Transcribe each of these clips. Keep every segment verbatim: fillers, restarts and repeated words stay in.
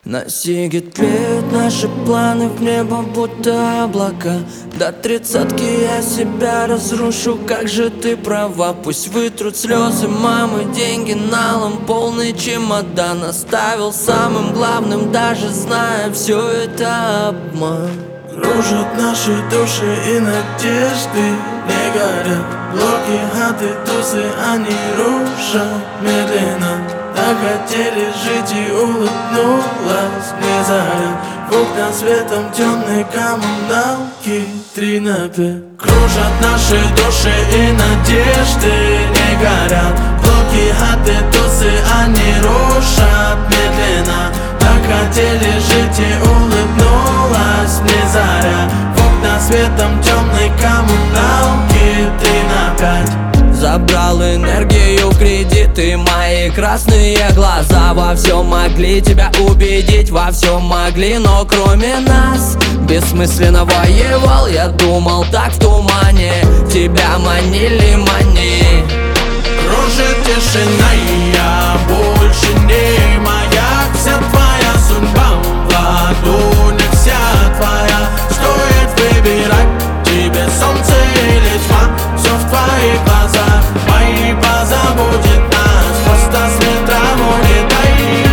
На сиге тлеют наши планы в небо, будто облака. До тридцатки я себя разрушу, как же ты права. Пусть вытрут слезы мамы, деньги налом, полный чемодан. Оставил самым главным, даже зная, все это обман. Кружат наши души и надежды не горят. Блоки, хаты, тусы, они рушат медленно. Так хотели жить и улыбнулась мне заря. В окна светом темной коммуналки три на пять. Кружат наши души и надежды не горят. Блоки, хаты, тусы, они рушат медленно. Так хотели жить и улыбнулась мне заря. В окна светом темной коммуналки три на пять. Забрал энергию, кредиты, мои красные глаза. Во всем могли тебя убедить, во всем могли, но кроме нас бессмысленно воевал. Я думал так в тумане, тебя манили, мани. Кружит тишина, и я больше не моя. Вся твоя судьба в ладонях, вся твоя. Стоит выбирать тебе солнце или тьма. Все в твоих глазах, мои позабудет нас. Просто с ветром улетай.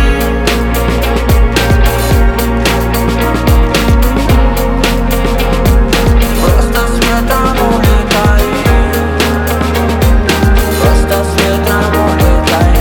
Просто с ветром улетай. Просто с ветром улетай.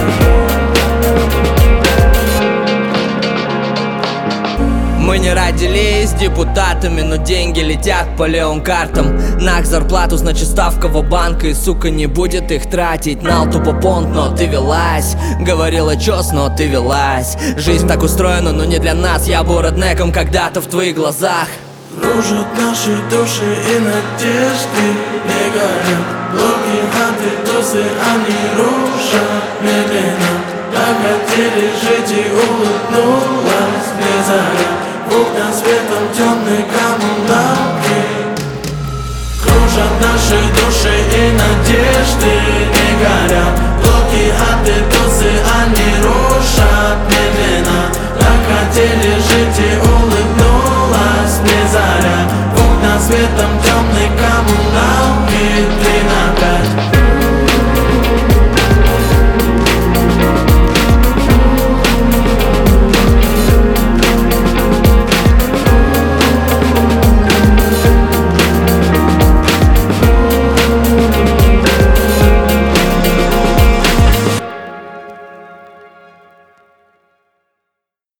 Мы не родились депутатами, но деньги летят по левым картам. На зарплату, значит ставка в банка, и сука не будет их тратить. Нал тупо понт, но ты велась. Говорила чёс, но ты велась. Жизнь так устроена, но не для нас. Я был реднеком когда-то в твоих глазах. Кружат наши души и надежды не горят. Блоки, хаты, тусы, они рушат медленно. Так хотели жить и улыбнулась мне заря. В окна светом темной коммуналки. Кружат наши души и надежды не горят. Блоки, хаты, тусы, они рушат.